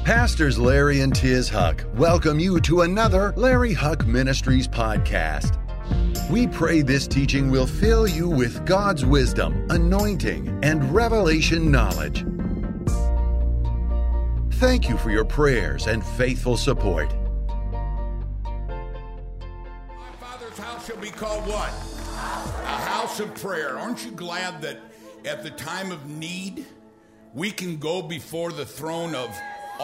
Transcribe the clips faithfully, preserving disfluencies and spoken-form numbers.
Pastors Larry and Tiz Huck welcome you to another Larry Huck Ministries podcast. We pray this teaching will fill you with God's wisdom, anointing, and revelation knowledge. Thank you for your prayers and faithful support. My Father's house shall be called what? A house of prayer. Aren't you glad that at the time of need, we can go before the throne of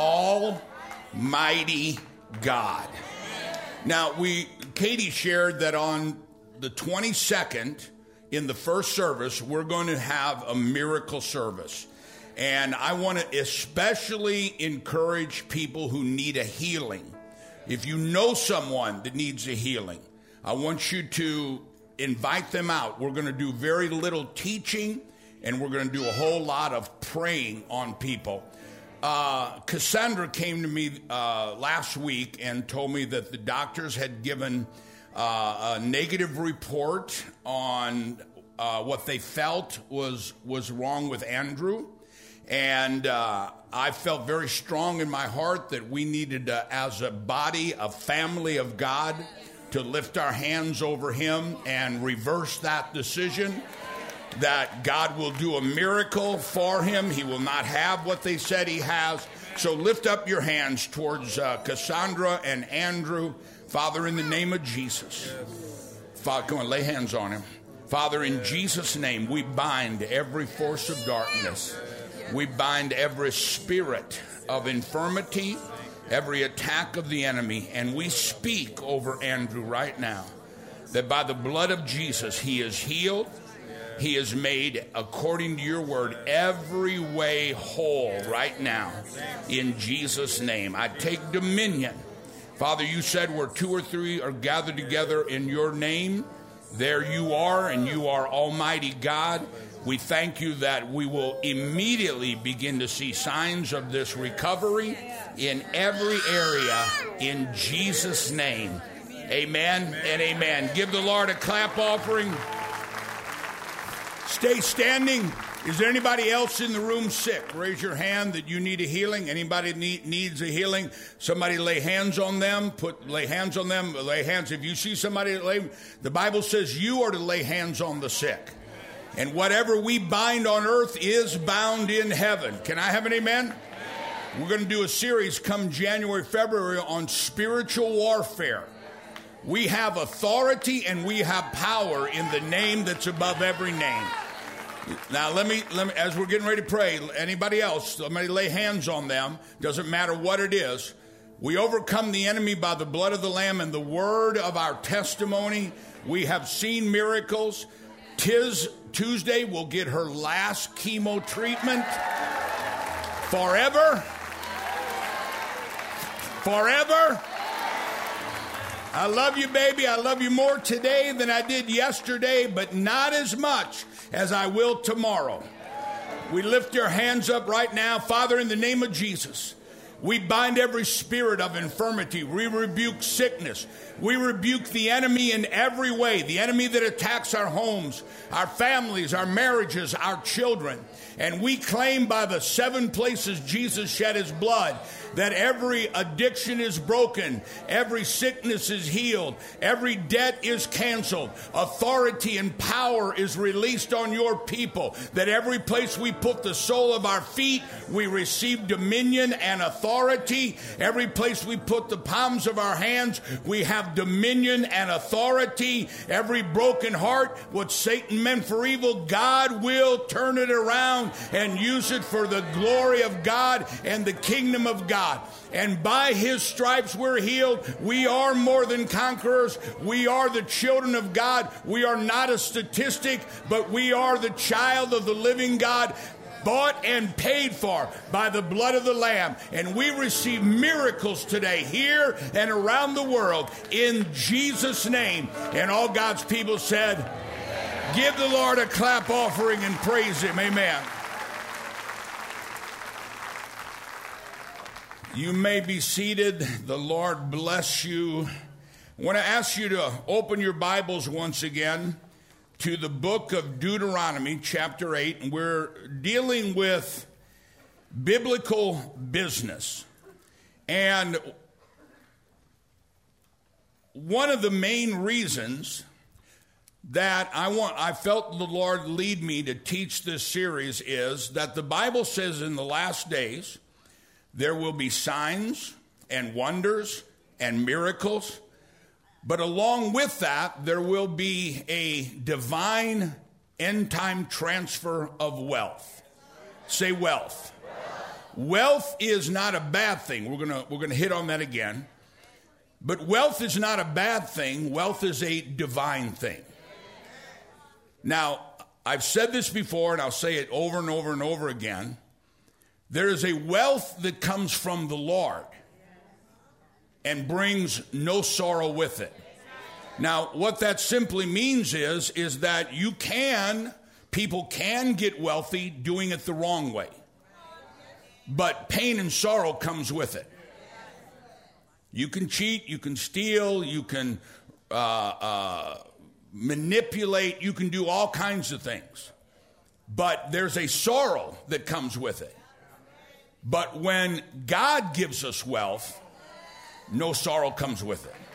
Almighty God? Now, we Katie shared that on the twenty-second, in the first service, we're going to have a miracle service. And I want to especially encourage people who need a healing. If you know someone that needs a healing, I want you to invite them out. We're going to do very little teaching, and we're going to do a whole lot of praying on people. Uh, Cassandra came to me uh, last week and told me that the doctors had given uh, a negative report on uh, what they felt was was wrong with Andrew. And uh, I felt very strong in my heart that we needed, uh, as a body, a family of God, to lift our hands over him and reverse that decision. That God will do a miracle for him. He will not have what they said he has. So lift up your hands towards uh, Cassandra and Andrew. Father, in the name of Jesus. Father, come on, lay hands on him. Father, in Jesus' name, we bind every force of darkness. We bind every spirit of infirmity, every attack of the enemy. And we speak over Andrew right now that by the blood of Jesus, he is healed. He is made, according to your word, every way whole right now. In Jesus' name, I take dominion. Father, you said where two or three are gathered together in your name, there you are, and you are Almighty God. We thank you that we will immediately begin to see signs of this recovery in every area in Jesus' name. Amen and amen. Give the Lord a clap offering. Stay standing. Is there anybody else in the room sick? Raise your hand that you need a healing. Anybody need, needs a healing? Somebody lay hands on them. Put lay hands on them. Lay hands. If you see somebody lay, the Bible says you are to lay hands on the sick. And whatever we bind on earth is bound in heaven. Can I have an amen? Amen. We're going to do a series come January, February on spiritual warfare. We have authority and we have power in the name that's above every name. Now, let me, let me, as we're getting ready to pray, anybody else, somebody lay hands on them. Doesn't matter what it is. We overcome the enemy by the blood of the Lamb and the word of our testimony. We have seen miracles. Tiz Tuesday will get her last chemo treatment. Forever. Forever. I love you, baby. I love you more today than I did yesterday, but not as much as I will tomorrow. We lift your hands up right now. Father, in the name of Jesus, we bind every spirit of infirmity. We rebuke sickness. We rebuke the enemy in every way, the enemy that attacks our homes, our families, our marriages, our children. And we claim by the seven places Jesus shed his blood that every addiction is broken, every sickness is healed, every debt is canceled, authority and power is released on your people, that every place we put the sole of our feet, we receive dominion and authority. Every place we put the palms of our hands, we have dominion and authority. Every broken heart, what Satan meant for evil, God will turn it around and use it for the glory of God and the kingdom of God. And by his stripes we're healed. We are more than conquerors. We are the children of God. We are not a statistic, but we are the child of the living God, bought and paid for by the blood of the Lamb. And we receive miracles today here and around the world in Jesus' name. And all God's people said, give the Lord a clap offering and praise him. Amen. You may be seated. The Lord bless you. I want to ask you to open your Bibles once again to the book of Deuteronomy, chapter eight. And we're dealing with biblical business. And one of the main reasons that I want, I felt the Lord lead me to teach this series is that the Bible says in the last days there will be signs and wonders and miracles, but along with that there will be a divine end-time transfer of wealth. Say wealth. Wealth is not a bad thing. We're gonna we're gonna hit on that again. But wealth is not a bad thing. Wealth is a divine thing. Now, I've said this before, and I'll say it over and over and over again. There is a wealth that comes from the Lord and brings no sorrow with it. Now, what that simply means is, is that you can, people can get wealthy doing it the wrong way. But pain and sorrow comes with it. You can cheat, you can steal, you can uh, uh, manipulate, you can do all kinds of things. But there's a sorrow that comes with it. But when God gives us wealth, no sorrow comes with it.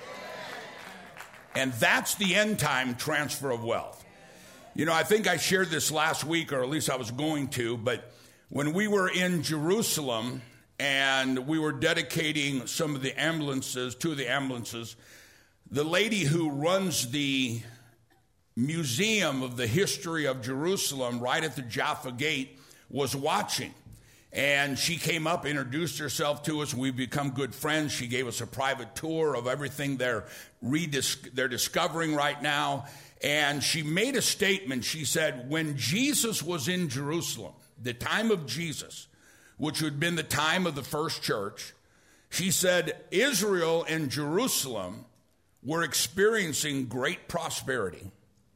And that's the end time transfer of wealth. You know, I think I shared this last week, or at least I was going to, but when we were in Jerusalem and we were dedicating some of the ambulances, two of the ambulances, the lady who runs the museum of the history of Jerusalem right at the Jaffa Gate was watching. And she came up, introduced herself to us. We've become good friends. She gave us a private tour of everything they're, redis- they're discovering right now. And she made a statement. She said, when Jesus was in Jerusalem, the time of Jesus, which would have been the time of the first church, she said Israel and Jerusalem were experiencing great prosperity.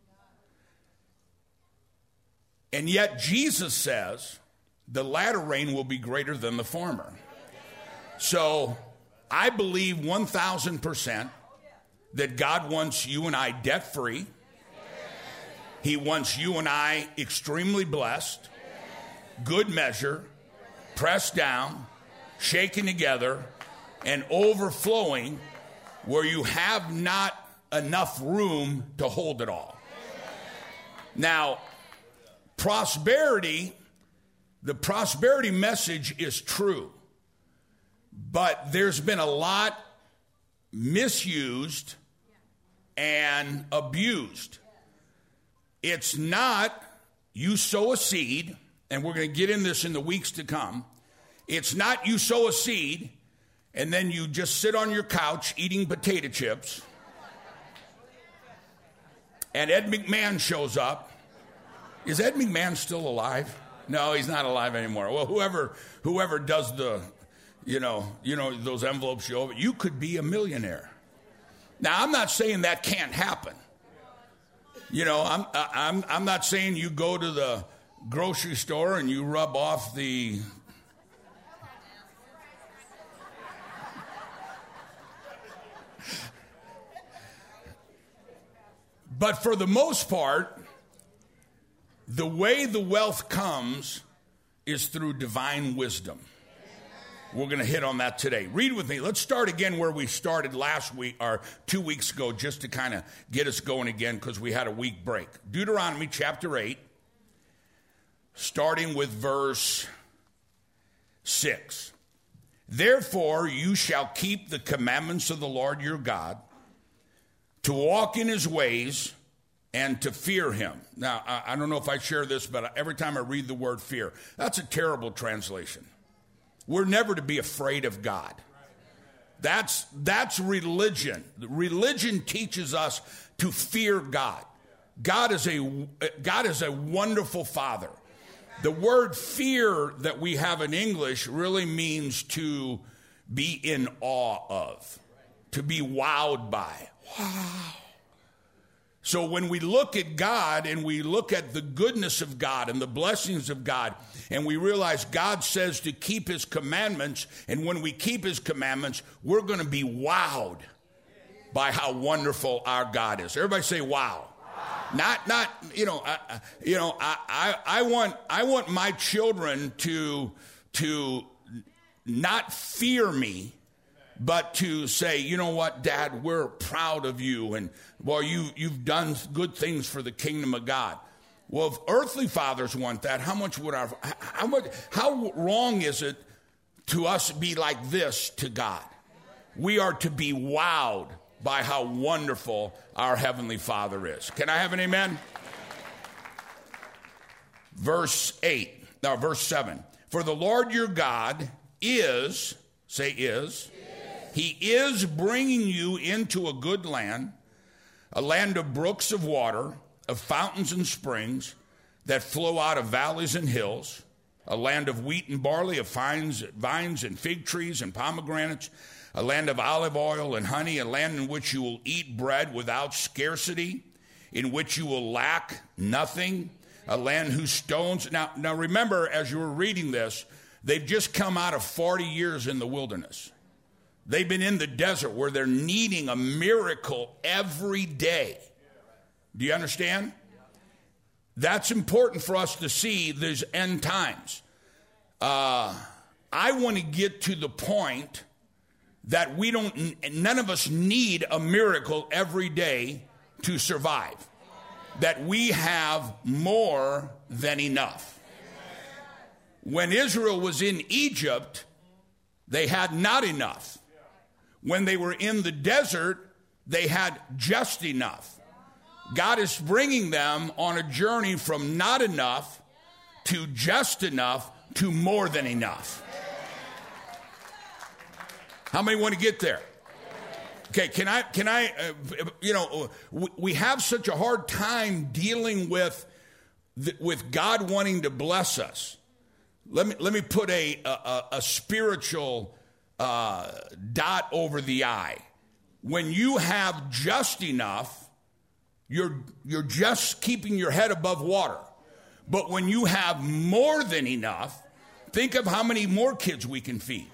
And yet Jesus says the latter rain will be greater than the former. So I believe one thousand percent that God wants you and I debt-free. He wants you and I extremely blessed, good measure, pressed down, shaken together, and overflowing where you have not enough room to hold it all. Now, prosperity, the prosperity message is true, but there's been a lot misused and abused. It's not you sow a seed, and we're going to get in this in the weeks to come. It's not you sow a seed and then you just sit on your couch eating potato chips and Ed McMahon shows up. Is Ed McMahon still alive? No, he's not alive anymore. Well, whoever whoever does the, you know, you know those envelopes you open, you could be a millionaire. Now, I'm not saying that can't happen. You know, I'm I'm I'm not saying you go to the grocery store and you rub off the but for the most part, the way the wealth comes is through divine wisdom. We're going to hit on that today. Read with me. Let's start again where we started last week or two weeks ago, just to kind of get us going again because we had a week break. Deuteronomy chapter eight, starting with verse six. Therefore you shall keep the commandments of the Lord your God, to walk in his ways and to fear him. Now, I, I don't know if I share this, but every time I read the word fear, that's a terrible translation. We're never to be afraid of God. That's, that's religion. Religion teaches us to fear God. God is a, God is a wonderful Father. The word fear that we have in English really means to be in awe of, to be wowed by. Wow. So when we look at God and we look at the goodness of God and the blessings of God, and we realize God says to keep his commandments, and when we keep his commandments, we're going to be wowed by how wonderful our God is. Everybody say wow. Not, not, you know, I, you know, I, I, I want, I want my children to, to not fear me but to say, you know what, Dad, we're proud of you, and well, you, you've done good things for the kingdom of God. Well, if earthly fathers want that, how much would our, how much, how wrong is it to us be like this to God? We are to be wowed by how wonderful our Heavenly Father is. Can I have an amen? Verse eight, no, verse seven. For the Lord your God is, say is, He is bringing you into a good land, a land of brooks of water, of fountains and springs that flow out of valleys and hills, a land of wheat and barley, of vines, vines and fig trees and pomegranates, a land of olive oil and honey, a land in which you will eat bread without scarcity, in which you will lack nothing, a land whose stones... Now, now remember, as you were reading this, they've just come out of forty years in the wilderness. They've been in the desert where they're needing a miracle every day. Do you understand? That's important for us to see these end times. Uh, I want to get to the point that we don't, none of us need a miracle every day to survive. That we have more than enough. When Israel was in Egypt, they had not enough. When they were in the desert, they had just enough. God is bringing them on a journey from not enough to just enough to more than enough. How many want to get there? Okay, can I, can I, uh, you know, we have such a hard time dealing with, the, with God wanting to bless us. Let me, let me put a, a, a spiritual uh, dot over the I. When you have just enough, You're, you're just keeping your head above water. But when you have more than enough, think of how many more kids we can feed.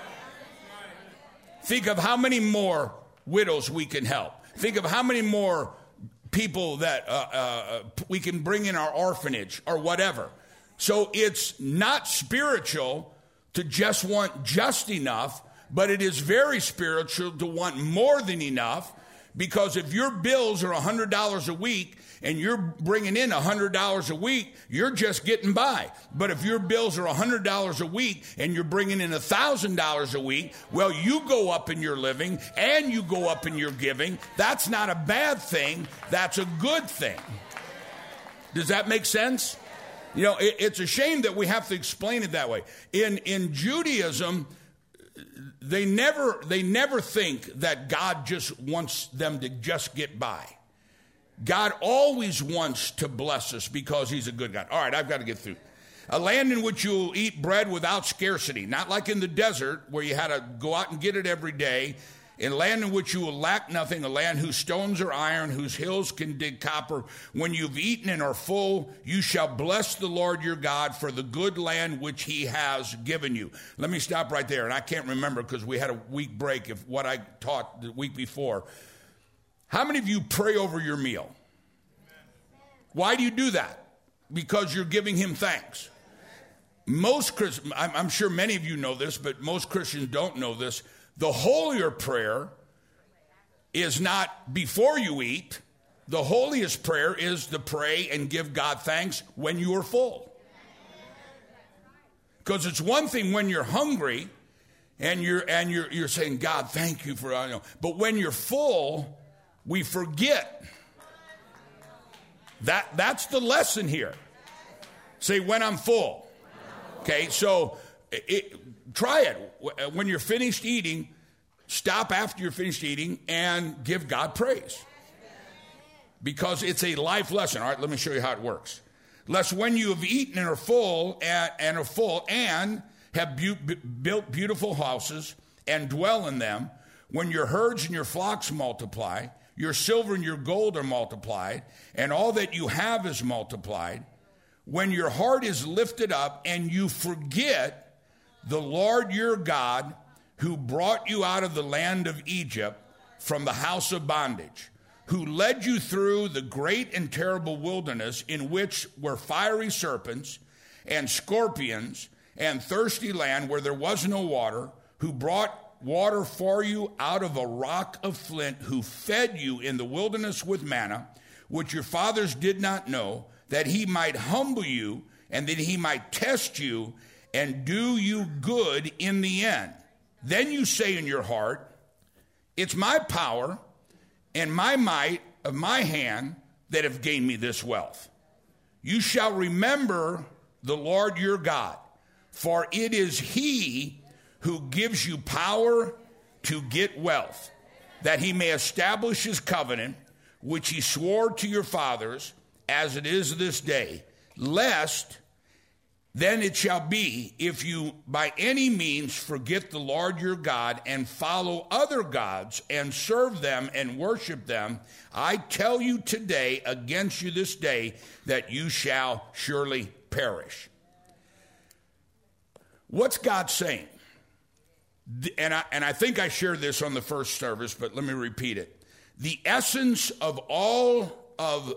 Think of how many more widows we can help. Think of how many more people that uh, uh, we can bring in our orphanage or whatever. So it's not spiritual to just want just enough, but it is very spiritual to want more than enough. Because if your bills are one hundred dollars a week and you're bringing in one hundred dollars a week, you're just getting by. But if your bills are one hundred dollars a week and you're bringing in one thousand dollars a week, well, you go up in your living and you go up in your giving. That's not a bad thing. That's a good thing. Does that make sense? You know, it, it's a shame that we have to explain it that way. In, in Judaism, They never, they never think that God just wants them to just get by. God always wants to bless us because He's a good God. All right, I've got to get through. A land in which you'll eat bread without scarcity, not like in the desert where you had to go out and get it every day. In a land in which you will lack nothing, a land whose stones are iron, whose hills can dig copper. When you've eaten and are full, you shall bless the Lord your God for the good land which He has given you. Let me stop right there, and I can't remember because we had a week break of what I taught the week before. How many of you pray over your meal? Why do you do that? Because you're giving Him thanks. Most Christians, I'm sure many of you know this, but most Christians don't know this. The holier prayer is not before you eat. The holiest prayer is to pray and give God thanks when you are full. Because it's one thing when you're hungry and you're and you're you're saying, God, thank you for, you know. But when you're full, we forget. That that's the lesson here. Say, when I'm full. Okay, so it, try it. When you're finished eating, stop after you're finished eating and give God praise. Because it's a life lesson. All right, let me show you how it works. Lest when you have eaten and are full and, and are full and have bu- built beautiful houses and dwell in them, when your herds and your flocks multiply, your silver and your gold are multiplied, and all that you have is multiplied, when your heart is lifted up and you forget the Lord your God who brought you out of the land of Egypt from the house of bondage, who led you through the great and terrible wilderness in which were fiery serpents and scorpions and thirsty land where there was no water, who brought water for you out of a rock of flint, who fed you in the wilderness with manna, which your fathers did not know, that he might humble you and that he might test you and do you good in the end. Then you say in your heart, it's my power and my might of my hand that have gained me this wealth. You shall remember the Lord your God, for it is he who gives you power to get wealth, that he may establish his covenant, which he swore to your fathers, as it is this day, lest then it shall be, if you by any means forget the Lord your God and follow other gods and serve them and worship them, I tell you today, against you this day, that you shall surely perish. What's God saying? And I, and I think I shared this on the first service, but let me repeat it. The essence of all of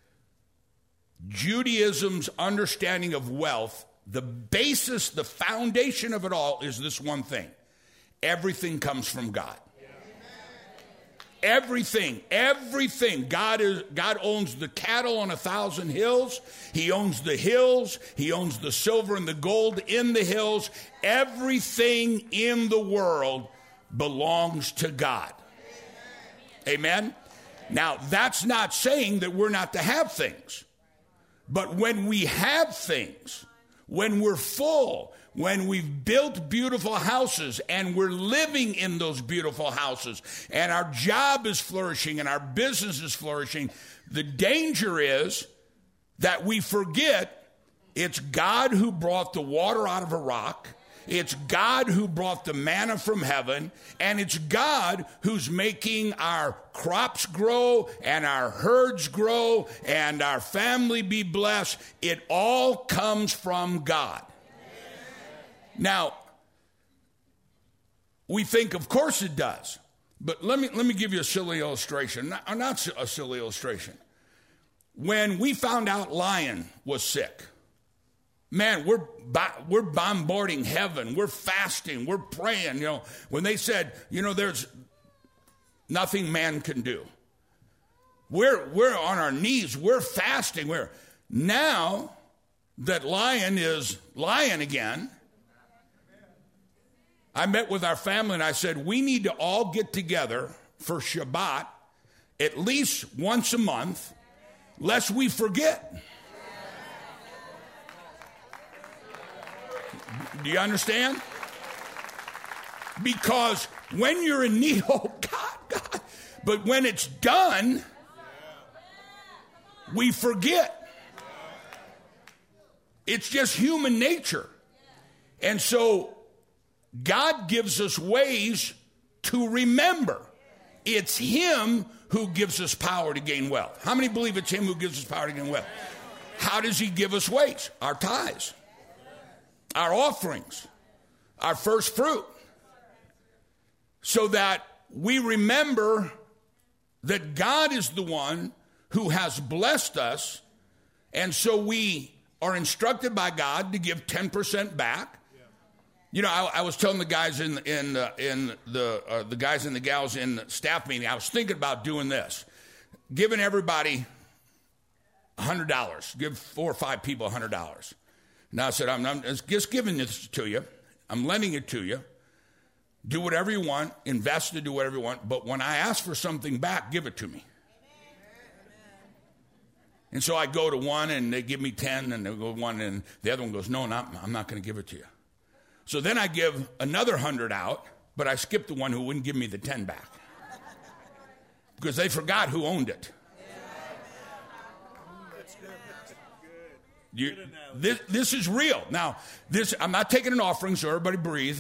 Judaism's understanding of wealth, the basis, the foundation of it all is this one thing. Everything comes from God. Everything, everything. God is God owns the cattle on a thousand hills. He owns the hills. He owns the silver and the gold in the hills. Everything in the world belongs to God. Amen? Now, that's not saying that we're not to have things. But when we have things, when we're full, when we've built beautiful houses and we're living in those beautiful houses and our job is flourishing and our business is flourishing, the danger is that we forget it's God who brought the water out of a rock. It's God who brought the manna from heaven, and it's God who's making our crops grow and our herds grow and our family be blessed. It all comes from God. Now, we think, of course it does, but let me let me give you a silly illustration. Not, not a silly illustration. When we found out Lion was sick, man, we're we're bombarding heaven. We're fasting. We're praying. You know, when they said, you know, there's nothing man can do. We're we're on our knees. We're fasting. We're now that Lion is Lion again. I met with our family and I said, we need to all get together for Shabbat at least once a month, lest we forget. Do you understand? Because when you're in need, oh God, God, but when it's done, we forget. It's just human nature. And so God gives us ways to remember. It's him who gives us power to gain wealth. How many believe it's him who gives us power to gain wealth? How does he give us ways? Our tithes, our offerings, our first fruit, so that we remember that God is the one who has blessed us, and so we are instructed by God to give ten percent back. You know, I, I was telling the guys in in uh, in the uh, the guys and the gals in the staff meeting, I was thinking about doing this, giving everybody a hundred dollars, give four or five people a hundred dollars. Now I said, I'm, I'm just giving this to you. I'm lending it to you. Do whatever you want, invest it, do whatever you want. But when I ask for something back, give it to me. And so I go to one and they give me ten, and they go one, and the other one goes, no, not, I'm not going to give it to you. So then I give another hundred out, but I skip the one who wouldn't give me the ten back because they forgot who owned it. You, this, this is real. Now, this I'm not taking an offering, so everybody breathe.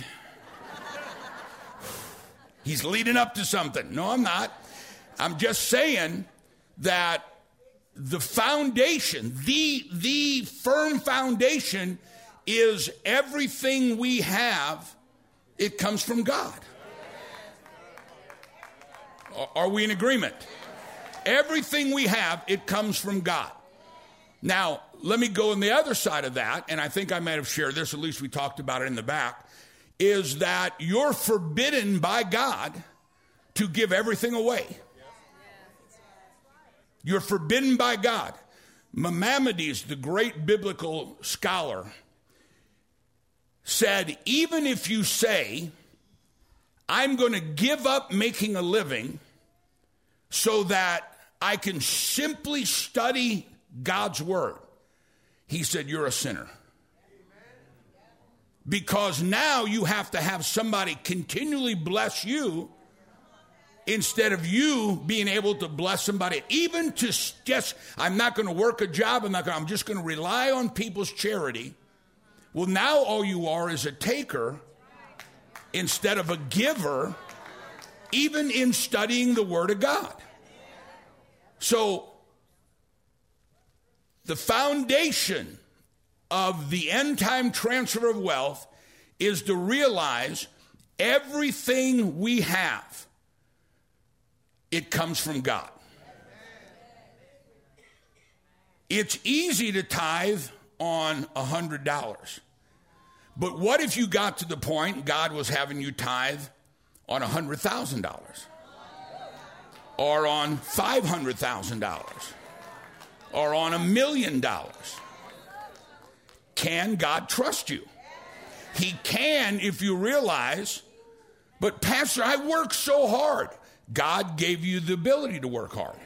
He's leading up to something. No, I'm not. I'm just saying that the foundation, the, the firm foundation is everything we have, it comes from God. Are we in agreement? Everything we have, it comes from God. Now, let me go on the other side of that, and I think I might have shared this, at least we talked about it in the back. is that you're forbidden by God to give everything away. You're forbidden by God. Maimonides, the great biblical scholar, said, even if you say, I'm going to give up making a living so that I can simply study God's word, he said, you're a sinner. Because now you have to have somebody continually bless you instead of you being able to bless somebody. Even to just, I'm not going to work a job, I'm not going, I'm just going to rely on people's charity. Well, now all you are is a taker instead of a giver, even in studying the Word of God. So, the foundation of the end-time transfer of wealth is to realize everything we have, it comes from God. It's easy to tithe on one hundred dollars. But what if you got to the point God was having you tithe on one hundred thousand dollars? Or on five hundred thousand dollars? Or on a million dollars? Can God trust you? He can if you realize, but Pastor, I work so hard. God gave you the ability to work hard.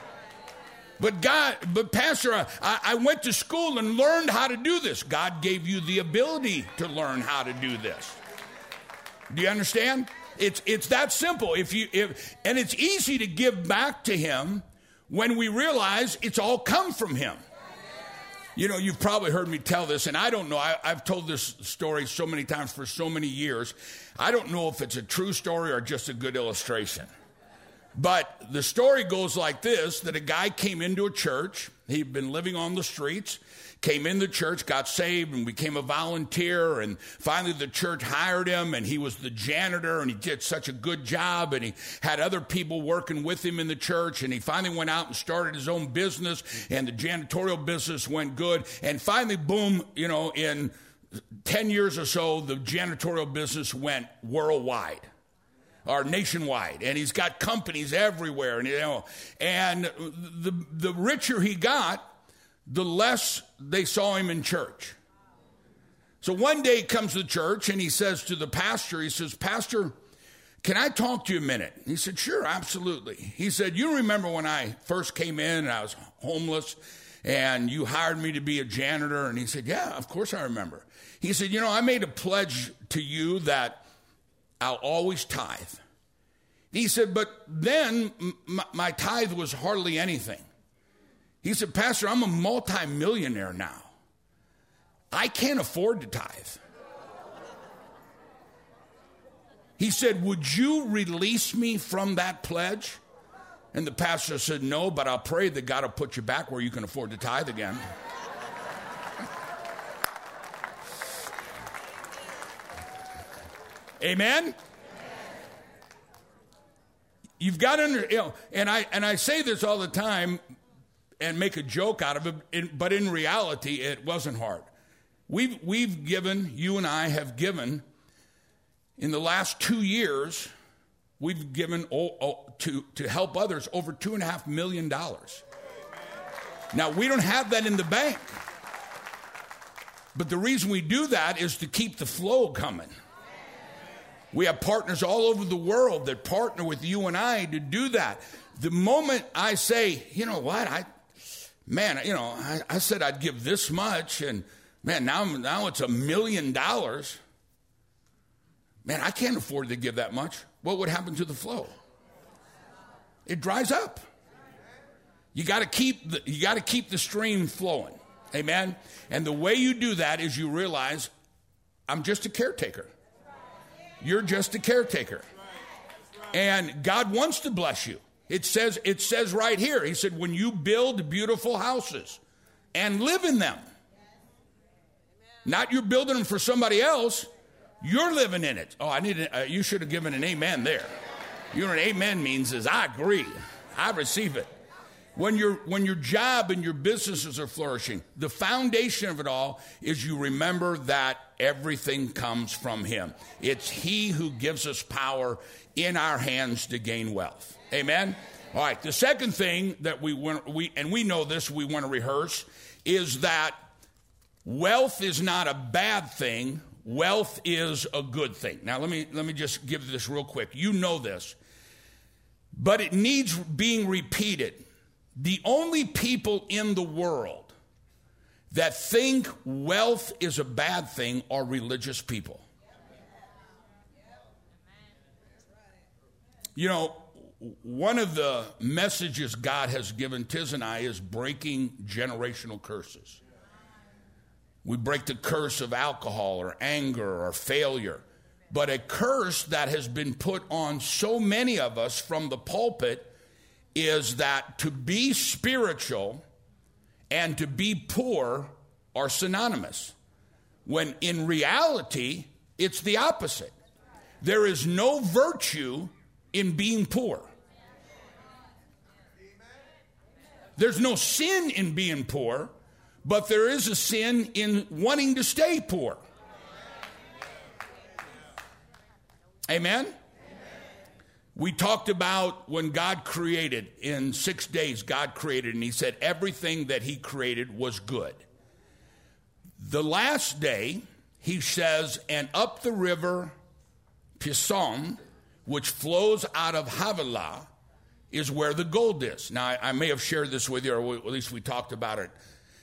But God, but Pastor, I, I went to school and learned how to do this. God gave you the ability to learn how to do this. Do you understand? It's it's that simple. If you if and it's easy to give back to Him when we realize it's all come from Him. You know, you've probably heard me tell this, and I don't know. I, I've told this story so many times for so many years. I don't know if it's a true story or just a good illustration. But the story goes like this, that a guy came into a church. He'd been living on the streets, came in the church, got saved, and became a volunteer. And finally the church hired him, and he was the janitor, and he did such a good job, and he had other people working with him in the church. And he finally went out and started his own business, and the janitorial business went good. And finally, boom, you know, in ten years or so, the janitorial business went worldwide. Or nationwide, and he's got companies everywhere, and you know, and the the richer he got, the less they saw him in church. So one day he comes to church and he says to the pastor, he says, Pastor, can I talk to you a minute? He said, sure, absolutely. He said, you remember when I first came in and I was homeless and you hired me to be a janitor? And he said, yeah, of course I remember. He said, you know, I made a pledge to you that I'll always tithe. He said, but then my, my tithe was hardly anything. He said, Pastor, I'm a multimillionaire now. I can't afford to tithe. He said, would you release me from that pledge? And the pastor said, no, but I'll pray that God will put you back where you can afford to tithe again. Amen? You've got to, under, you know, and I and I say this all the time and make a joke out of it, in, but in reality, it wasn't hard. We've we've given, you and I have given, in the last two years, we've given oh, oh, to to help others over two and a half million dollars. Now we don't have that in the bank, but the reason we do that is to keep the flow coming. We have partners all over the world that partner with you and I to do that. The moment I say, you know what, I, man, you know, I, I said I'd give this much, and man, now now it's a million dollars. Man, I can't afford to give that much. What would happen to the flow? It dries up. You got to keep the, you got to keep the stream flowing. Amen. And the way you do that is you realize I'm just a caretaker. You're just a caretaker. And God wants to bless you. It says, it says right here, He said, when you build beautiful houses and live in them, not you're building them for somebody else, you're living in it. Oh, I need a, uh, you should have given an amen there. You know what an amen means is I agree. I receive it. When your when your job and your businesses are flourishing, the foundation of it all is you remember that everything comes from him. It's he who gives us power in our hands to gain wealth. Amen? All right, the second thing that we want, we and we know this, we want to rehearse, is that wealth is not a bad thing. Wealth is a good thing. Now, let me let me just give this real quick. You know this, but it needs being repeated. The only people in the world that think wealth is a bad thing are religious people. You know, one of the messages God has given Tiz and I is breaking generational curses. We break the curse of alcohol or anger or failure. But a curse that has been put on so many of us from the pulpit is that to be spiritual and to be poor are synonymous, when in reality, it's the opposite. There is no virtue in being poor. There's no sin in being poor, but there is a sin in wanting to stay poor. Amen? We talked about when God created, in six days God created, and he said everything that he created was good. The last day, he says, and up the river Pison, which flows out of Havilah, is where the gold is. Now, I, I may have shared this with you, or at least we talked about it.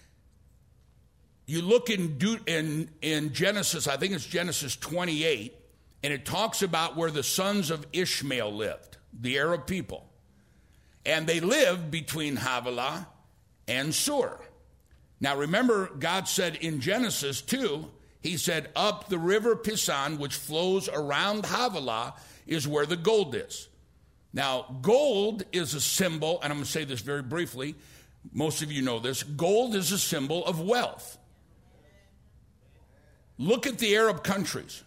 You look in, in, in Genesis, I think it's Genesis twenty-eight, and it talks about where the sons of Ishmael lived, the Arab people. And they lived between Havilah and Sur. Now remember, God said in Genesis two, he said, up the river Pison, which flows around Havilah, is where the gold is. Now, gold is a symbol, and I'm going to say this very briefly. Most of you know this. Gold is a symbol of wealth. Look at the Arab countries.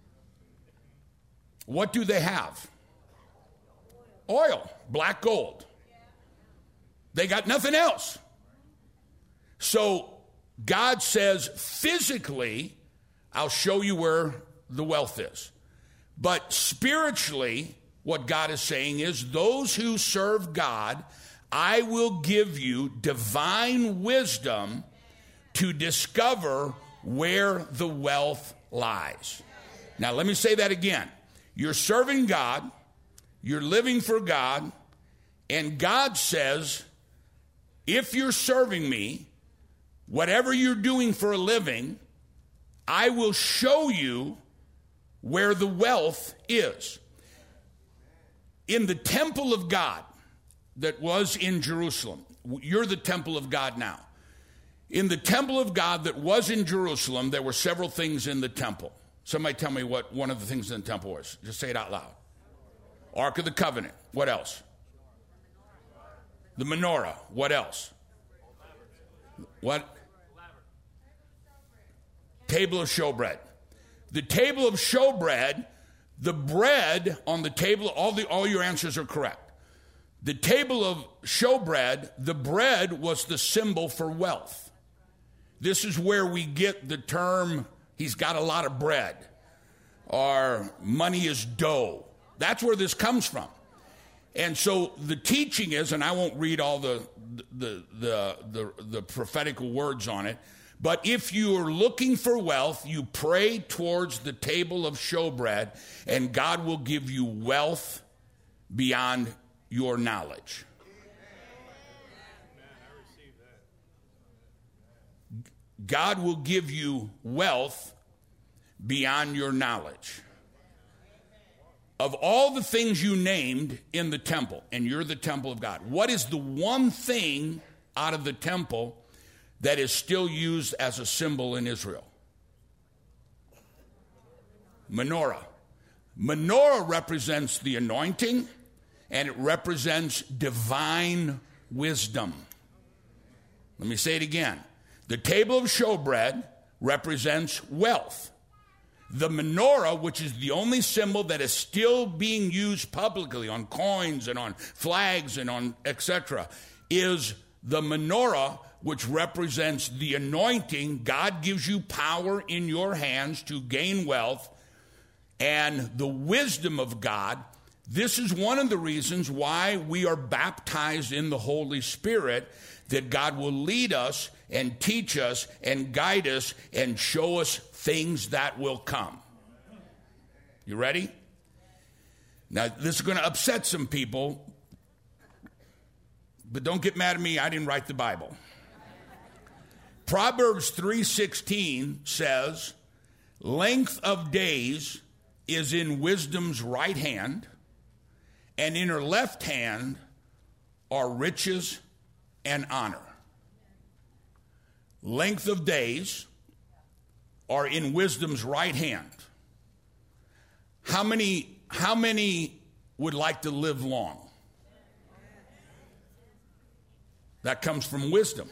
What do they have? Oil, black gold. They got nothing else. So God says, physically, I'll show you where the wealth is. But spiritually, what God is saying is, those who serve God, I will give you divine wisdom to discover where the wealth lies. Now, let me say that again. You're serving God, you're living for God, and God says, if you're serving me, whatever you're doing for a living, I will show you where the wealth is. In the temple of God that was in Jerusalem, you're the temple of God now. In the temple of God that was in Jerusalem, there were several things in the temple. Somebody tell me what one of the things in the temple was. Just say it out loud. Ark of the Covenant. What else? The menorah. What else? What? Table of showbread. The table of showbread, the bread on the table, all the all your answers are correct. The table of showbread, the bread was the symbol for wealth. This is where we get the term, he's got a lot of bread, or money is dough. That's where this comes from. And so the teaching is, and I won't read all the the the the, the prophetic words on it, but if you are looking for wealth, you pray towards the table of showbread, and God will give you wealth beyond your knowledge. God will give you wealth beyond your knowledge. Of all the things you named in the temple, and you're the temple of God, what is the one thing out of the temple that is still used as a symbol in Israel? Menorah. Menorah represents the anointing, and it represents divine wisdom. Let me say it again. The table of showbread represents wealth. The menorah, which is the only symbol that is still being used publicly on coins and on flags and on et cetera, is the menorah, which represents the anointing. God gives you power in your hands to gain wealth, and the wisdom of God. This is one of the reasons why we are baptized in the Holy Spirit, that God will lead us and teach us and guide us and show us things that will come. You ready? Now, this is going to upset some people, but don't get mad at me. I didn't write the Bible. Proverbs three sixteen says, length of days is in wisdom's right hand, and in her left hand are riches and honor. Length of days are in wisdom's right hand. How many, how many would like to live long? That comes from wisdom.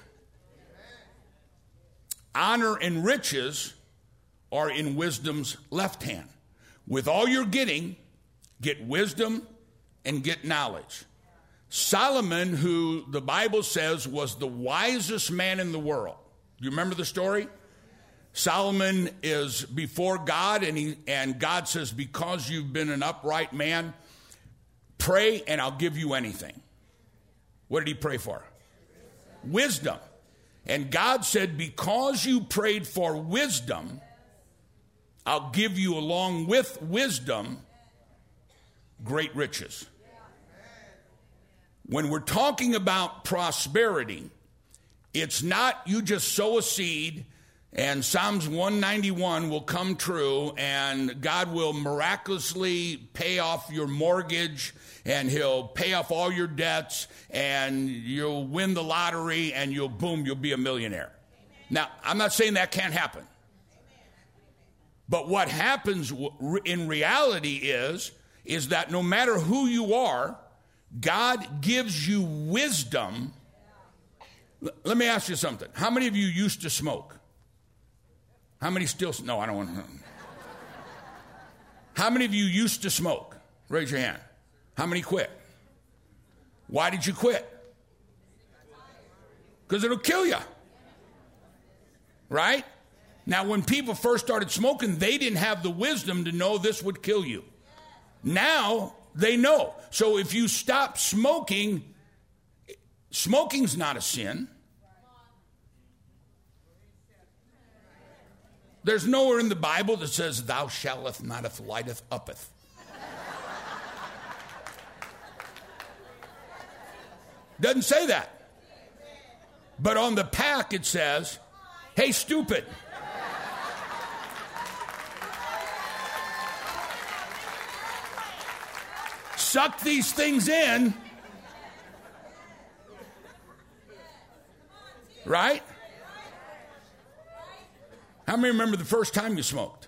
Honor and riches are in wisdom's left hand. With all you're getting, get wisdom and get knowledge. Solomon, who the Bible says was the wisest man in the world. You remember the story? Solomon is before God, and he and God says, because you've been an upright man, pray and I'll give you anything. What did he pray for? Wisdom. And God said, because you prayed for wisdom, I'll give you, along with wisdom, great riches. When we're talking about prosperity, it's not you just sow a seed and Psalms one ninety-one will come true and God will miraculously pay off your mortgage and he'll pay off all your debts and you'll win the lottery and you'll, boom, you'll be a millionaire. Now, I'm not saying that can't happen. But what happens in reality is, is that no matter who you are, God gives you wisdom. L- let me ask you something. How many of you used to smoke? How many still? No, I don't want to. How many of you used to smoke? Raise your hand. How many quit? Why did you quit? Because it'll kill you. Right? Now, when people first started smoking, they didn't have the wisdom to know this would kill you. Now, they know. So if you stop smoking, smoking's not a sin. There's nowhere in the Bible that says, thou shalt not if lighteth uppeth. Doesn't say that. But on the pack it says, hey, stupid. Suck these things in. Right? How many remember the first time you smoked?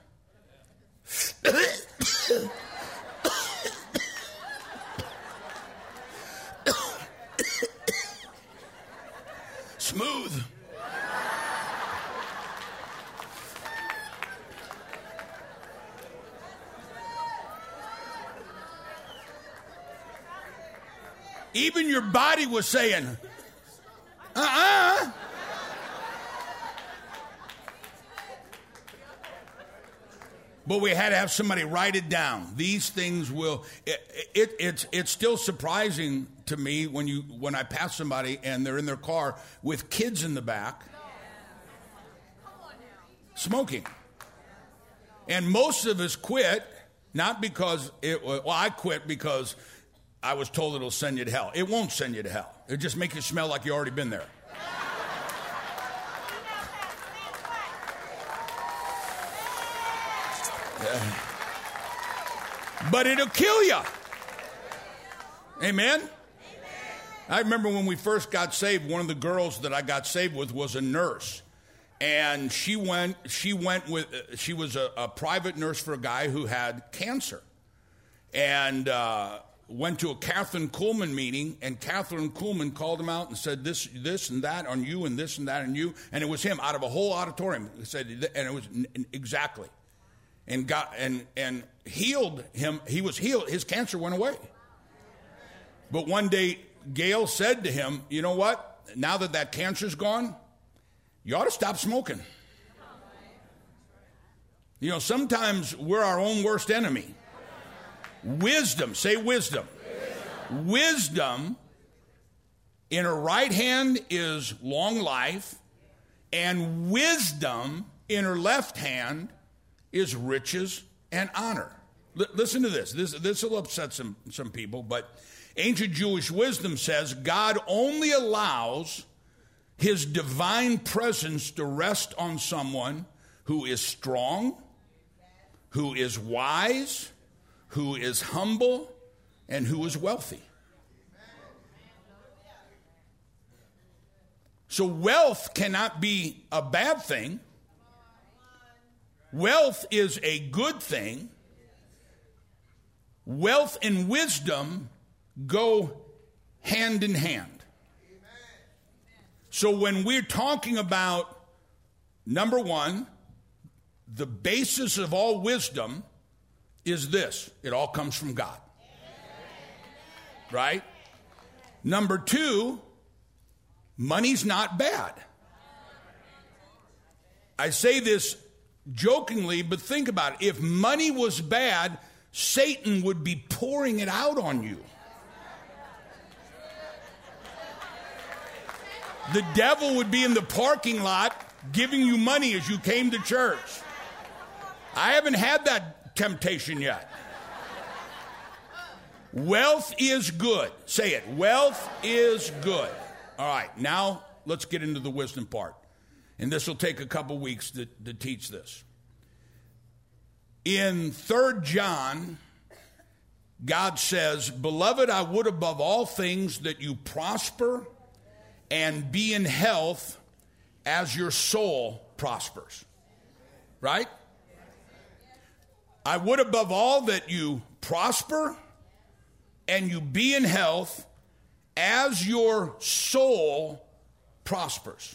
Smooth. Even your body was saying, uh-uh. But we had to have somebody write it down. These things will, it, it, it's, it's still surprising to me when you when I pass somebody and they're in their car with kids in the back smoking. And most of us quit, not because, it, well, I quit because I was told it'll send you to hell. It won't send you to hell. It'll just make you smell like you already been there. Uh, but it'll kill you. Amen? Amen? I remember when we first got saved, one of the girls that I got saved with was a nurse. And she went, she went with, uh, she was a, a private nurse for a guy who had cancer. And, uh, went to a Catherine Kuhlman meeting, and Catherine Kuhlman called him out and said this, this and that on you, and this and that on you, and it was him out of a whole auditorium. He said, and it was exactly, and got and and healed him. He was healed. His cancer went away. But one day Gail said to him, you know what? Now that that cancer's gone, you ought to stop smoking. You know, sometimes we're our own worst enemy. Wisdom, say wisdom. Wisdom, wisdom in her right hand is long life, and wisdom in her left hand is riches and honor. L- listen to this. This this will upset some, some people, but ancient Jewish wisdom says God only allows his divine presence to rest on someone who is strong, who is wise, who is humble, and who is wealthy. So wealth cannot be a bad thing. Wealth is a good thing. Wealth and wisdom go hand in hand. So when we're talking about, number one, the basis of all wisdom is this: it all comes from God. Right? Number two, money's not bad. I say this jokingly, but think about it. If money was bad, Satan would be pouring it out on you. The devil would be in the parking lot giving you money as you came to church. I haven't had that temptation yet. Wealth is good. Say it. Wealth is good. All right, now let's get into the wisdom part. And this will take a couple weeks to, to teach this. In Third John, God says, "Beloved, I would above all things that you prosper and be in health as your soul prospers." Right? I would above all that you prosper and you be in health as your soul prospers.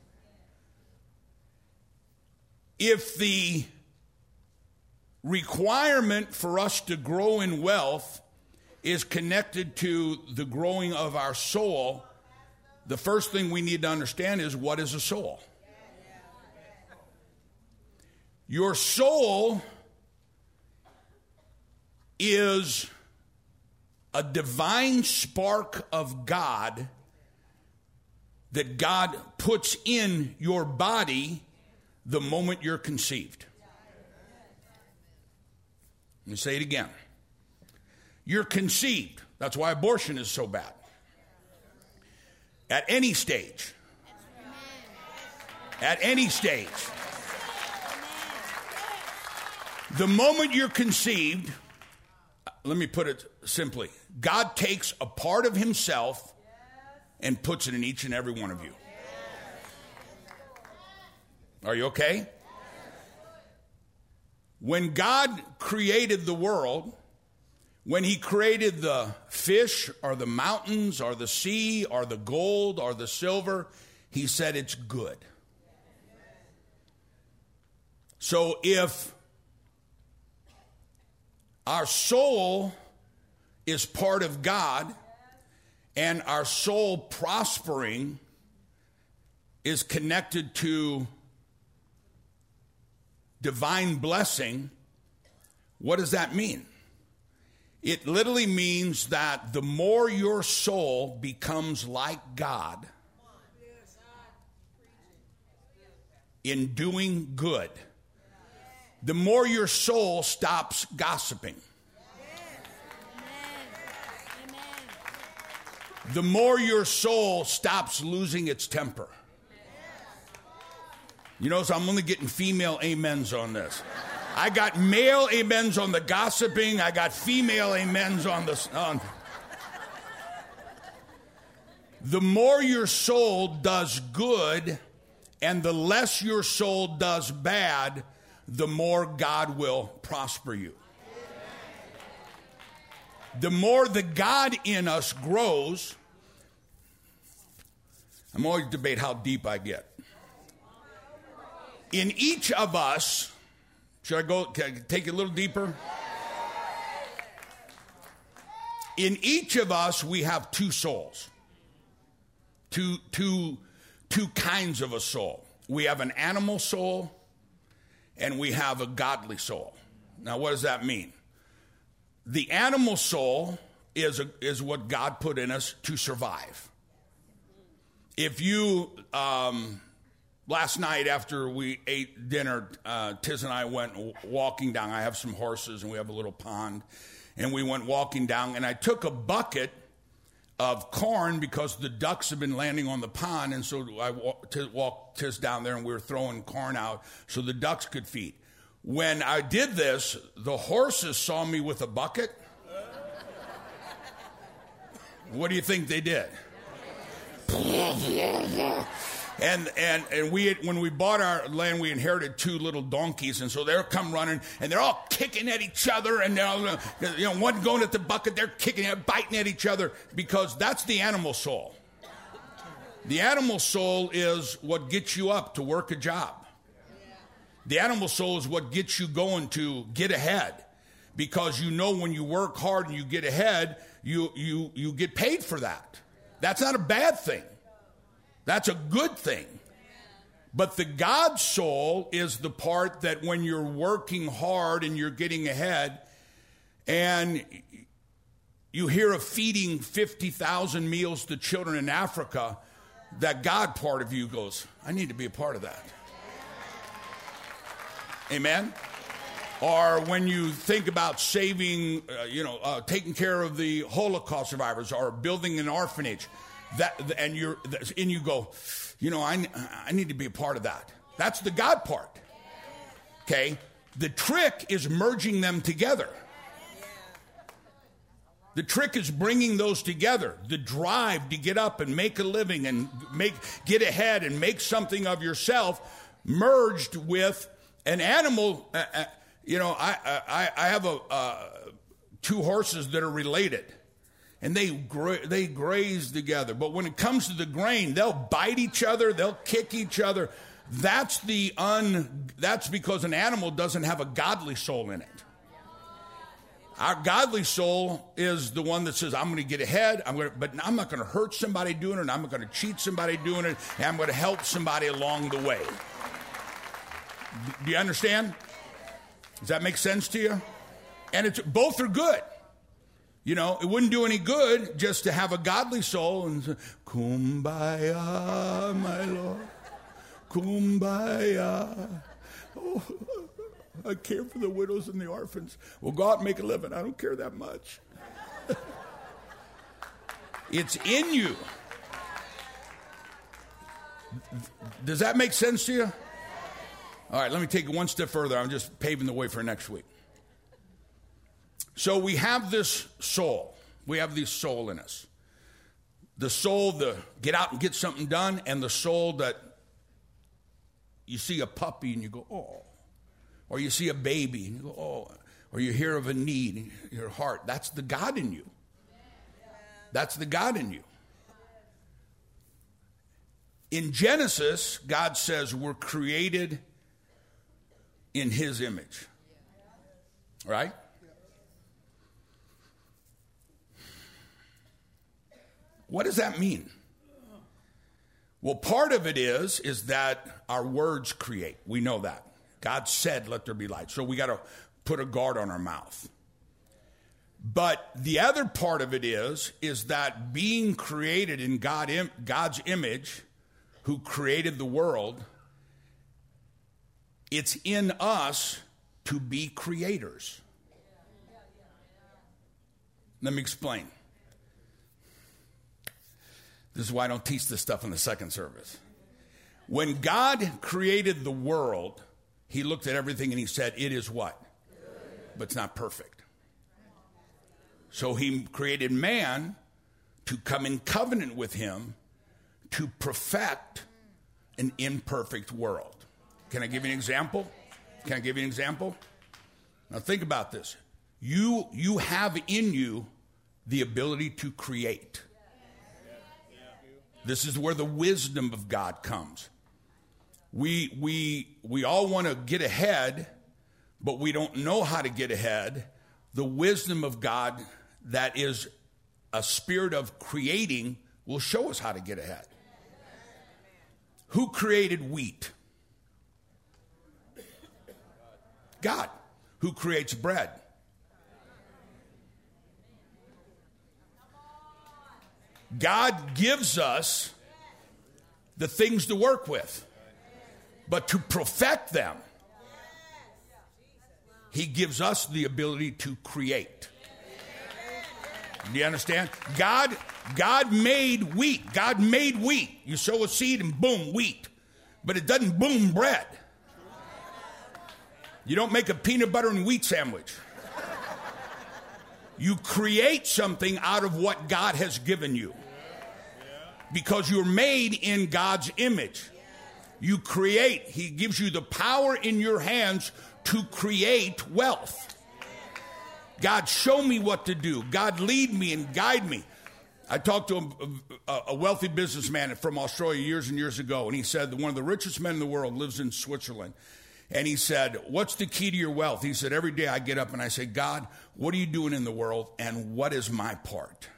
If the requirement for us to grow in wealth is connected to the growing of our soul, the first thing we need to understand is, what is a soul? Your soul is a divine spark of God that God puts in your body the moment you're conceived. Let me say it again. You're conceived. That's why abortion is so bad. At any stage. At any stage. The moment you're conceived, let me put it simply, God takes a part of himself and puts it in each and every one of you. Are you okay? When God created the world, when he created the fish or the mountains or the sea or the gold or the silver, he said it's good. So if our soul is part of God and our soul prospering is connected to divine blessing, what does that mean? It literally means that the more your soul becomes like God in doing good, the more your soul stops gossiping. The more your soul stops losing its temper. You notice I'm only getting female amens on this. I got male amens on the gossiping. I got female amens on the... On. The more your soul does good and the less your soul does bad, the more God will prosper you. The more the God in us grows, I'm always debate how deep I get. In each of us, should I go can I take it a little deeper? in each of us, we have two souls. Two, two, two kinds of a soul. We have an animal soul and we have a godly soul. Now, what does that mean? The animal soul is, a, is what God put in us to survive. If you, um, last night after we ate dinner, uh, Tiz and I went walking down. I have some horses and we have a little pond. And we went walking down and I took a bucket of corn because the ducks have been landing on the pond. And so I walked, walked Tiz down there and we were throwing corn out so the ducks could feed. When I did this, the horses saw me with a bucket. What do you think they did? And and and we had, when we bought our land, we inherited two little donkeys, and so they're come running, and they're all kicking at each other, and they're all, you know, one going at the bucket, they're kicking, biting at each other, because that's the animal soul. The animal soul is what gets you up to work a job. The animal soul is what gets you going to get ahead, because you know when you work hard and you get ahead, you you you get paid for that. That's not a bad thing. That's a good thing. But the God soul is the part that when you're working hard and you're getting ahead and you hear of feeding fifty thousand meals to children in Africa, that God part of you goes, I need to be a part of that. Amen? Or when you think about saving, uh, you know, uh, taking care of the Holocaust survivors or building an orphanage, that and you're and you go, you know, I I need to be a part of that. That's the God part. Okay? The trick is merging them together. The trick is bringing those together. The drive to get up and make a living and make get ahead and make something of yourself merged with an animal. Uh, uh, you know, I I, I have a uh, two horses that are related. And they gra- they graze together. But when it comes to the grain, they'll bite each other. They'll kick each other. That's the un. That's because an animal doesn't have a godly soul in it. Our godly soul is the one that says, I'm going to get ahead, I'm going to, but I'm not going to hurt somebody doing it, and I'm not going to cheat somebody doing it, and I'm going to help somebody along the way. Do you understand? Does that make sense to you? And it's both are good. You know, it wouldn't do any good just to have a godly soul and say, Kumbaya, my Lord, Kumbaya. Oh, I care for the widows and the orphans. Well, go out and make a living. I don't care that much. It's in you. Does that make sense to you? All right, let me take it one step further. I'm just paving the way for next week. So we have this soul. We have this soul in us. The soul to get out and get something done, and the soul that you see a puppy and you go, oh. Or you see a baby and you go, oh. Or you hear of a need in your heart. That's the God in you. That's the God in you. In Genesis, God says we're created in His image. Right? What does that mean? Well, part of it is, is that our words create. We know that. God said, let there be light. So we got to put a guard on our mouth. But the other part of it is, is that being created in God, God's image, who created the world, it's in us to be creators. Let me explain. This is why I don't teach this stuff in the second service. When God created the world, He looked at everything and He said, it is what? But it's not perfect. So He created man to come in covenant with Him to perfect an imperfect world. Can I give you an example? Can I give you an example? Now think about this. You, you have in you the ability to create. This is where the wisdom of God comes. We, we, we all want to get ahead, but we don't know how to get ahead. The wisdom of God that is a spirit of creating will show us how to get ahead. Who created wheat? God. Who creates bread? God gives us the things to work with, but to perfect them, He gives us the ability to create. Do you understand? God, God made wheat. God made wheat. You sow a seed and boom, wheat. But it doesn't boom bread. You don't make a peanut butter and wheat sandwich. You create something out of what God has given you. Because you're made in God's image. You create. He gives you the power in your hands to create wealth. God, show me what to do. God, lead me and guide me. I talked to a, a, a wealthy businessman from Australia years and years ago, and he said that one of the richest men in the world lives in Switzerland. And he said, what's the key to your wealth? He said, every day I get up and I say, God, what are you doing in the world, and what is my part?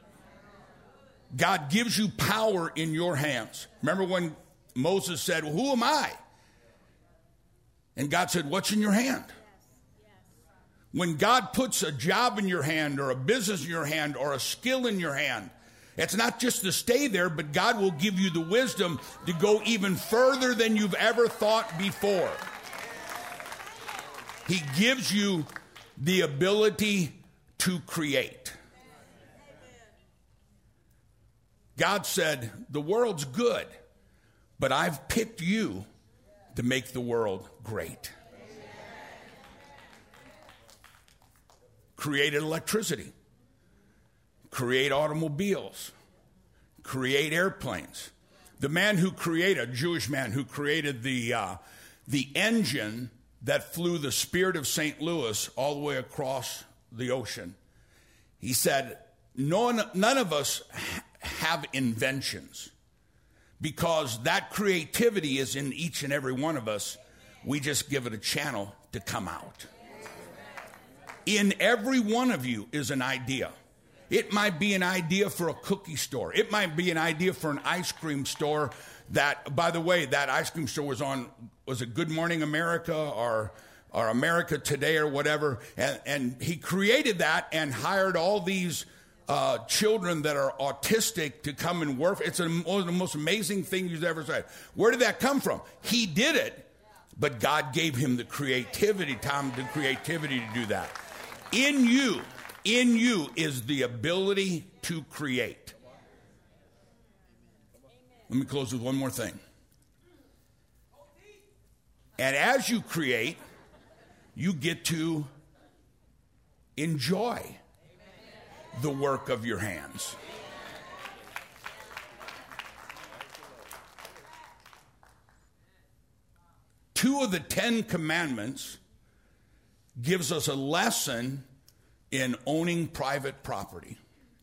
God gives you power in your hands. Remember when Moses said, well, who am I? And God said, what's in your hand? When God puts a job in your hand or a business in your hand or a skill in your hand, it's not just to stay there, but God will give you the wisdom to go even further than you've ever thought before. He gives you the ability to create. God said, the world's good, but I've picked you to make the world great. Created electricity, create automobiles, create airplanes. The man who created, a Jewish man who created the, uh, the engine that flew the Spirit of Saint Louis all the way across the ocean, he said, none, none of us have inventions because that creativity is in each and every one of us. We just give it a channel to come out. In every one of you is an idea. It might be an idea for a cookie store. It might be an idea for an ice cream store that, by the way, that ice cream store was on, was it Good Morning America or, or America Today or whatever? And, and he created that and hired all these uh, children that are autistic to come and work. It's a, one of the most amazing things you've ever said. Where did that come from? He did it, but God gave him the creativity, Tom, the creativity to do that. In you, in you is the ability to create. Let me close with one more thing. And as you create, you get to enjoy the work of your hands. Two of the Ten Commandments gives us a lesson in owning private property.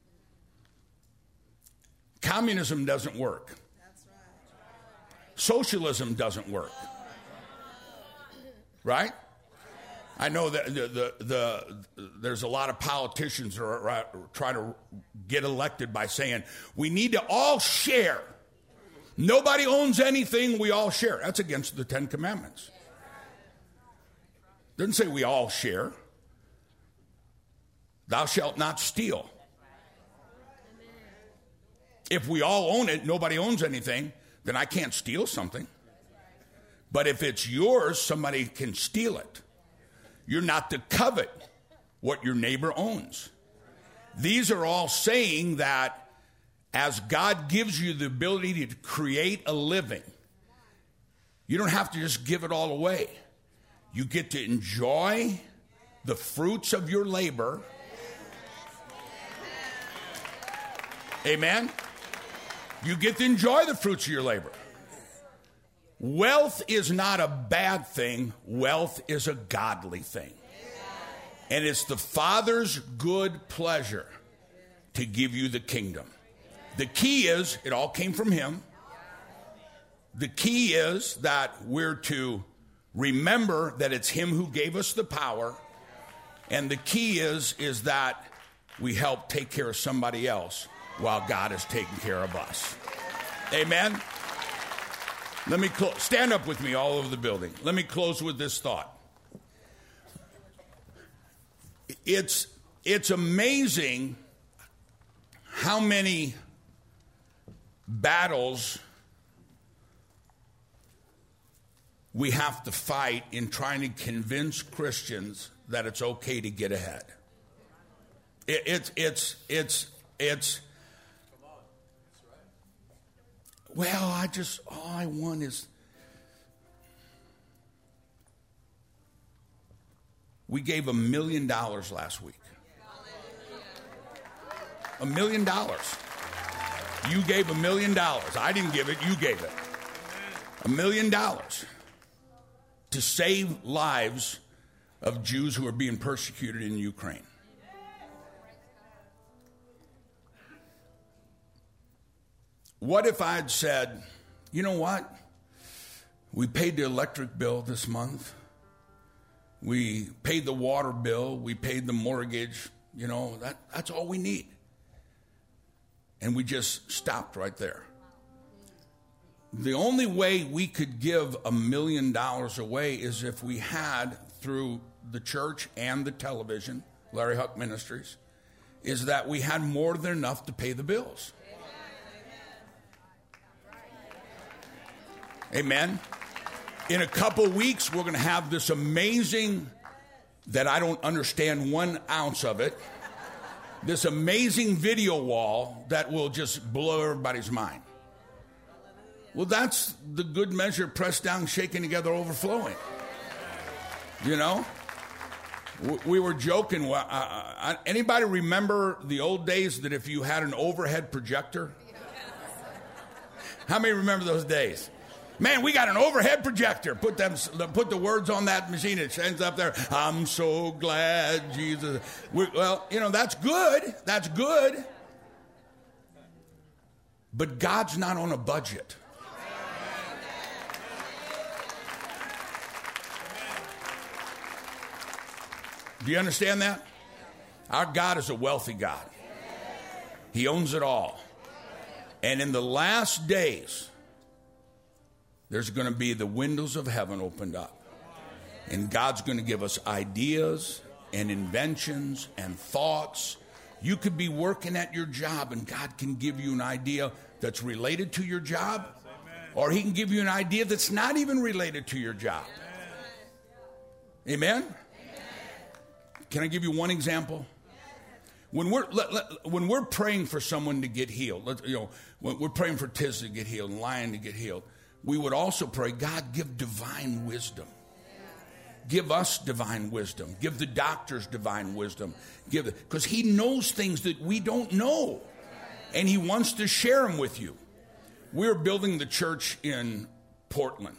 Communism doesn't work. Socialism doesn't work. Right? I know that the, the, the, there's a lot of politicians who are trying to get elected by saying, we need to all share. Nobody owns anything, we all share. That's against the Ten Commandments. Doesn't say we all share. Thou shalt not steal. If we all own it, nobody owns anything, then I can't steal something. But if it's yours, somebody can steal it. You're not to covet what your neighbor owns. These are all saying that as God gives you the ability to create a living, you don't have to just give it all away. You get to enjoy the fruits of your labor. Amen? You get to enjoy the fruits of your labor. Wealth is not a bad thing. Wealth is a godly thing. And it's the Father's good pleasure to give you the kingdom. The key is, it all came from Him. The key is that we're to remember that it's Him who gave us the power. And the key is, is that we help take care of somebody else while God is taking care of us. Amen? Let me close. Stand up with me all over the building. Let me close with this thought. It's, it's amazing how many battles we have to fight in trying to convince Christians that it's okay to get ahead. It, it's, it's, it's, it's, well, I just, all I want is, we gave a million dollars last week. A million dollars. You gave a million dollars. I didn't give it, you gave it. A million dollars to save lives of Jews who are being persecuted in Ukraine. What if I'd said, you know what? We paid the electric bill this month. We paid the water bill. We paid the mortgage. You know, that, that's all we need. And we just stopped right there. The only way we could give a million dollars away is if we had, through the church and the television, Larry Huck Ministries, is that we had more than enough to pay the bills. Amen. In a couple weeks, we're going to have this amazing, that I don't understand one ounce of it, this amazing video wall that will just blow everybody's mind. Well, that's the good measure, pressed down, shaken together, overflowing. You know? We were joking. Uh, uh, anybody remember the old days that if you had an overhead projector? How many remember those days? Man, we got an overhead projector. Put them, put the words on that machine. It ends up there. I'm so glad Jesus. We, well, you know, that's good. That's good. But God's not on a budget. Do you understand that? Our God is a wealthy God. He owns it all. And in the last days, there's going to be the windows of heaven opened up. And God's going to give us ideas and inventions and thoughts. You could be working at your job and God can give you an idea that's related to your job. Or he can give you an idea that's not even related to your job. Amen? Can I give you one example? When we're let, let, when we're praying for someone to get healed, let, you know, when we're praying for Tiz to get healed and Lion to get healed, we would also pray, God, give divine wisdom. Give us divine wisdom. Give the doctors divine wisdom. Give it, because he knows things that we don't know, and he wants to share them with you. We're building the church in Portland,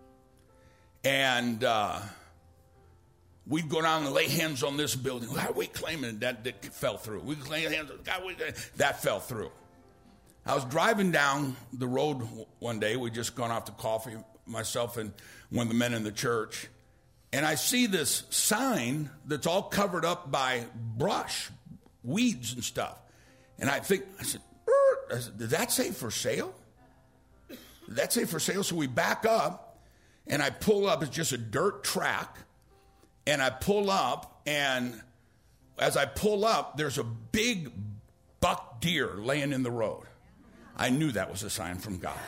and uh, we'd go down and lay hands on this building. Why are we claiming that that fell through? We lay hands on God, we, that fell through. I was driving down the road one day. We'd just gone off to coffee, myself and one of the men in the church. And I see this sign that's all covered up by brush, weeds and stuff. And I think, I said, I said, did that say for sale? Did that say for sale? So we back up, and I pull up. It's just a dirt track. And I pull up, and as I pull up, there's a big buck deer laying in the road. I knew that was a sign from God.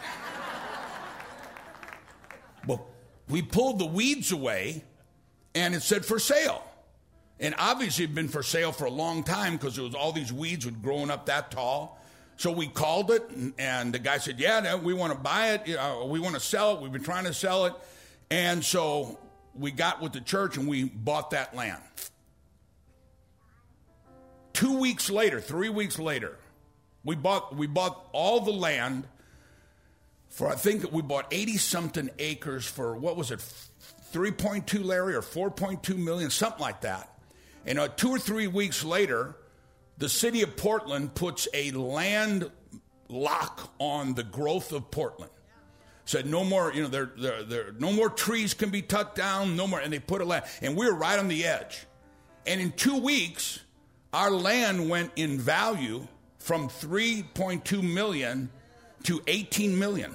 Well, we pulled the weeds away, and it said for sale. And obviously it had been for sale for a long time because there was all these weeds were growing up that tall. So we called it, and, and the guy said, yeah, we want to buy it. Uh, we want to sell it. We've been trying to sell it. And so we got with the church, and we bought that land. Two weeks later, three weeks later, We bought we bought all the land for, I think we bought eighty-something acres for, what was it, three point two, Larry, or four point two million, something like that. And uh, two or three weeks later, the city of Portland puts a land lock on the growth of Portland. Said no more, you know, there, there, there, no more trees can be cut down, no more, and they put a land, and we were right on the edge. And in two weeks, our land went in value from three point two million to eighteen million.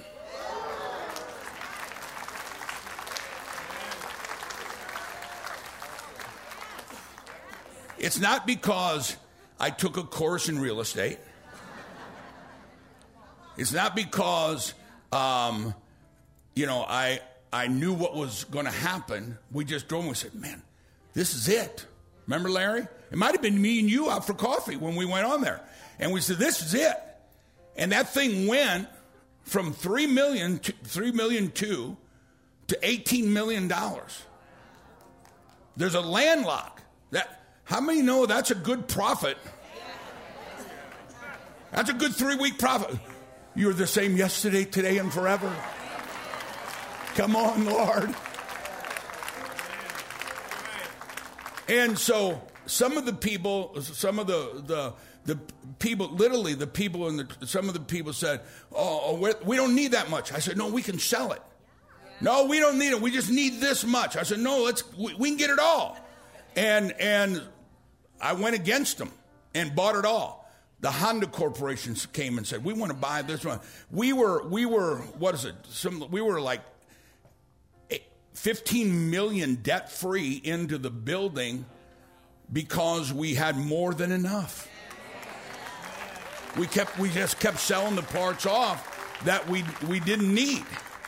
It's not because I took a course in real estate. It's not because, um, you know, I I knew what was going to happen. We just drove and we said, man, this is it. Remember, Larry? It might have been me and you out for coffee when we went on there. And we said, this is it. And that thing went from three million to three million two to eighteen million dollars. There's a landlock. That how many know that's a good profit? That's a good three-week profit. You're the same yesterday, today, and forever. Come on, Lord. And so some of the people, some of the the the people, literally the people in the, some of the people said, oh, oh we don't need that much. I said, no, we can sell it. No, we don't need it. We just need this much. I said, no, let's, we, we can get it all. And, and I went against them and bought it all. The Honda corporations came and said, we want to buy this one. We were, we were, what is it? Some, we were like fifteen million debt free into the building because we had more than enough. We kept, we just kept selling the parts off that we we didn't need.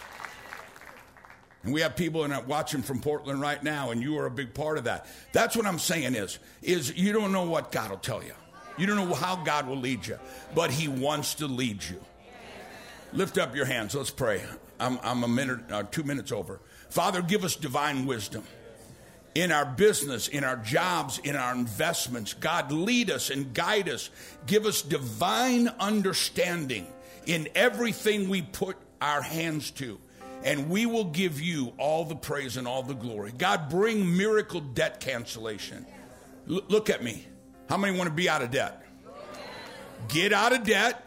And we have people in watching from Portland right now, and you are a big part of that. That's what I'm saying is, is you don't know what God will tell you. You don't know how God will lead you, but he wants to lead you. Lift up your hands. Let's pray. I'm, I'm a minute, uh, two minutes over. Father, give us divine wisdom in our business, in our jobs, in our investments. God, lead us and guide us. Give us divine understanding in everything we put our hands to. And we will give you all the praise and all the glory. God, bring miracle debt cancellation. L- look at me. How many want to be out of debt? Get out of debt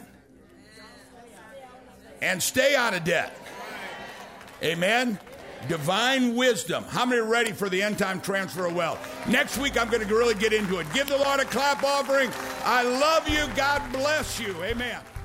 and stay out of debt. Amen. Divine wisdom. How many are ready for the end time transfer of wealth? Next week, I'm going to really get into it. Give the Lord a clap offering. I love you. God bless you. Amen.